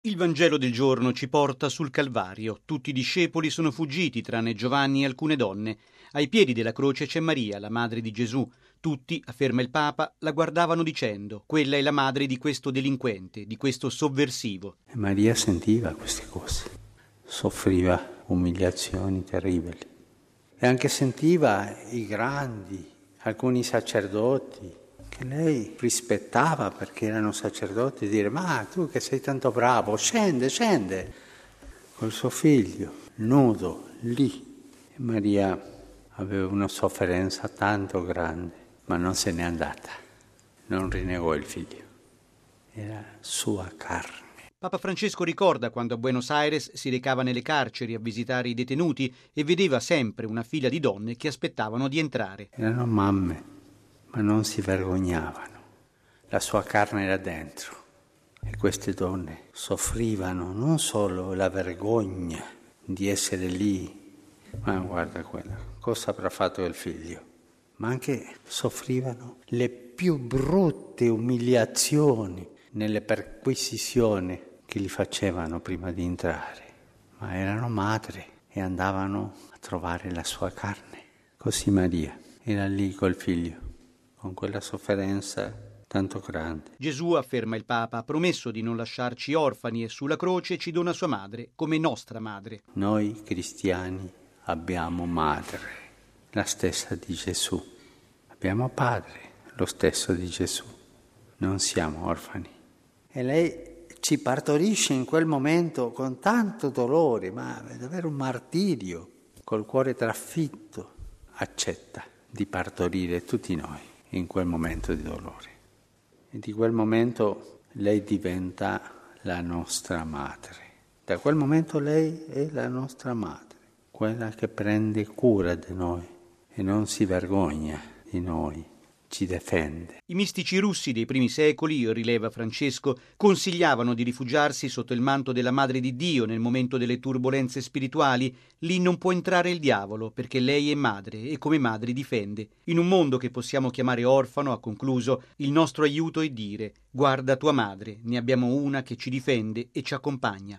Il Vangelo del giorno ci porta sul Calvario. Tutti i discepoli sono fuggiti, tranne Giovanni e alcune donne. Ai piedi della croce c'è Maria, la madre di Gesù. Tutti, afferma il Papa, la guardavano dicendo: quella è la madre di questo delinquente, di questo sovversivo. E Maria sentiva queste cose, soffriva umiliazioni terribili. E anche sentiva i grandi, alcuni sacerdoti, che lei rispettava perché erano sacerdoti, dire: ma tu che sei tanto bravo, scende, col suo figlio, nudo, lì. E Maria aveva una sofferenza tanto grande, ma non se n'è andata, non rinnegò il figlio, era sua carne. Papa Francesco ricorda quando a Buenos Aires si recava nelle carceri a visitare i detenuti e vedeva sempre una fila di donne che aspettavano di entrare. Erano mamme, ma non si vergognavano. La sua carne era dentro e queste donne soffrivano non solo la vergogna di essere lì, ma guarda quella, cosa avrà fatto il figlio, ma anche soffrivano le più brutte umiliazioni nelle perquisizioni che li facevano prima di entrare, ma erano madri e andavano a trovare la sua carne. Così Maria era lì col figlio, con quella sofferenza tanto grande. Gesù, afferma il Papa, ha promesso di non lasciarci orfani e sulla croce ci dona sua madre come nostra madre. Noi cristiani abbiamo madre, la stessa di Gesù. Abbiamo padre, lo stesso di Gesù. Non siamo orfani. E lei ci partorisce in quel momento con tanto dolore, ma è davvero un martirio, col cuore trafitto, accetta di partorire tutti noi in quel momento di dolore. E di quel momento lei diventa la nostra madre. Da quel momento lei è la nostra madre, quella che prende cura di noi e non si vergogna di noi, ci difende. I mistici russi dei primi secoli, rileva Francesco, consigliavano di rifugiarsi sotto il manto della Madre di Dio nel momento delle turbolenze spirituali. Lì non può entrare il diavolo, perché lei è madre e come madre difende. In un mondo che possiamo chiamare orfano, ha concluso, il nostro aiuto è dire: guarda tua madre, ne abbiamo una che ci difende e ci accompagna.